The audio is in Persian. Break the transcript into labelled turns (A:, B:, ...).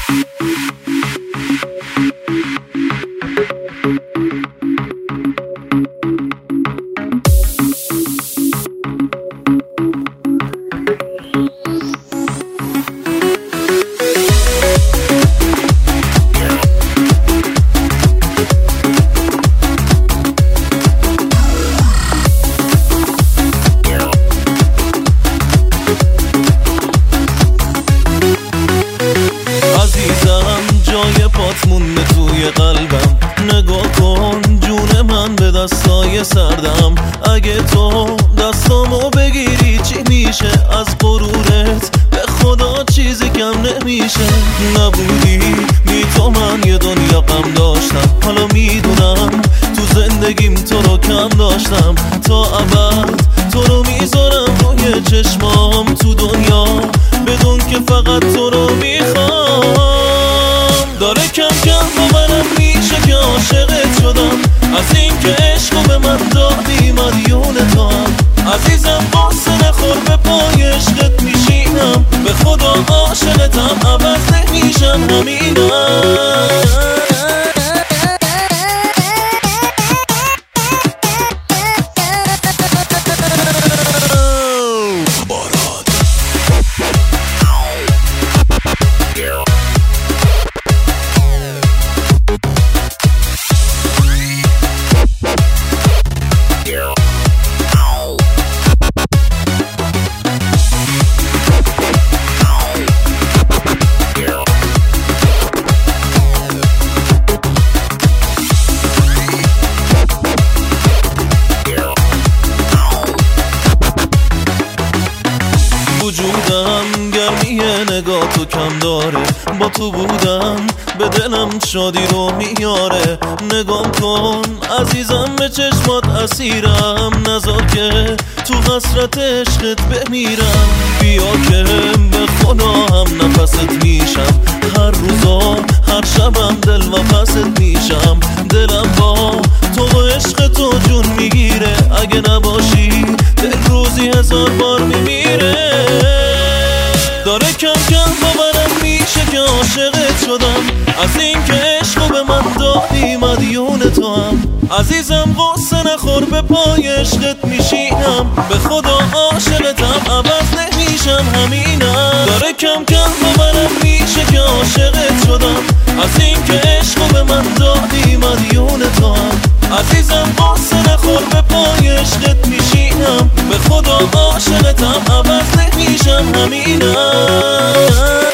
A: جای پات مونده توی قلبم، نگاه کن جون من به دستای سردم. اگه تو دستامو بگیری چی میشه؟ از غرورت به خدا چیزی کم نمیشه. نبودی بی تو من یه دنیا غم داشتم، حالا میدونم تو زندگیم تو رو کم داشتم. تا ابد تو رو میذارم روی چشمام تو دنیا، بدون که فقط تو رو میخوام. داره کم کم باورم میشه که عاشقت شدم، از این که عشقو به من دادی مدیون تو هم. عزیزم قصه نخور به پای عشقت میشینم، به خدا عاشقتم عوض نمیشم همینم. وجودم گرمی نگاه تو کم داره، با تو بودم به دلم شادی رو میاره. نگام کن عزیزم به چشمات اسیرم، نذار که تو حسرت عشقت بمیرم. بیا که به خدا هم نفست میشم، هر روزا هر شبم دل و پست میشم. دلم با تو و عشق تو جون میگیره، اگه نباشی دل روزی 1000 بار میمیره. داره کم کم باورم میشه که عاشقت شدم، از این که عشقو به من دادی مدیون تو هم. عزیزم قصه نخور به پای عشقت میشینم، به خدا عاشقتم عوض نمیشم همینم. داره کم کم باورم میشه که عاشقت شدم، از این که عشقو به من دادی مدیون تو هم. عزیزم قصه نخور به پای عشقت میشینم، به خدا عاشقتم عوض نمیشم همینم.